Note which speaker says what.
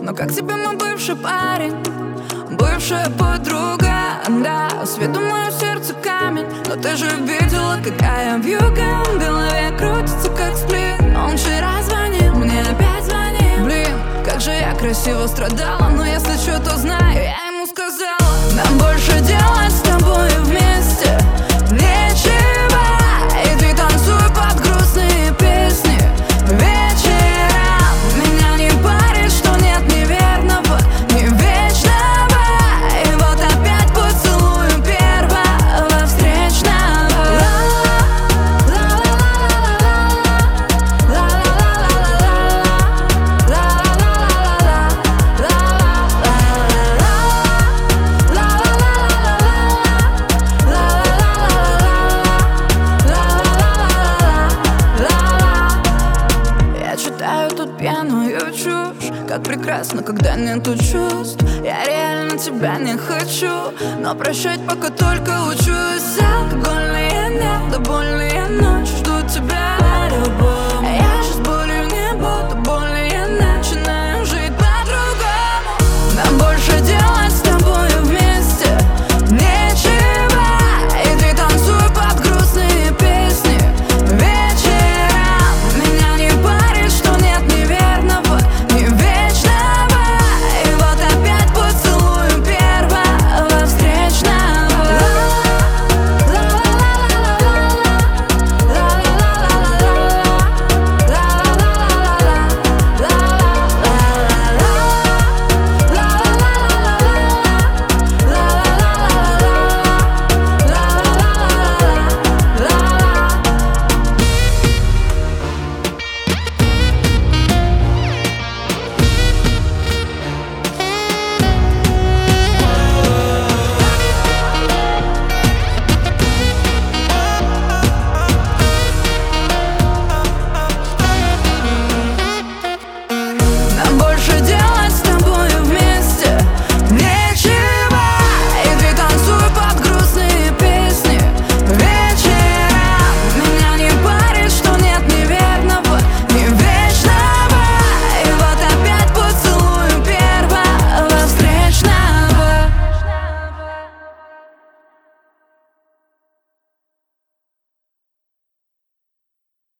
Speaker 1: Но как тебе мой бывший парень, бывшая подруга? Да, с виду мое сердце камень, но ты же видела, какая вьюга. В голове крутится, как сплин. Он вчера звонил, мне опять звонил. Блин, как же я красиво страдала. Но если что, то знаю, я ему сказала: нам больше делать с тобой вместе нечего. И ты танцуй под грустные песни вечером. Меня не парит, что нет ни верного, ни вечного. И вот опять поцелую первого встречного. Я читаю тут пьяную чушь, как прекрасно, когда нету чувств. Я реально тебя не хочу, но прощать пока только учусь. Алкогольные нет, да больные ночь. Жду тебя, любовь.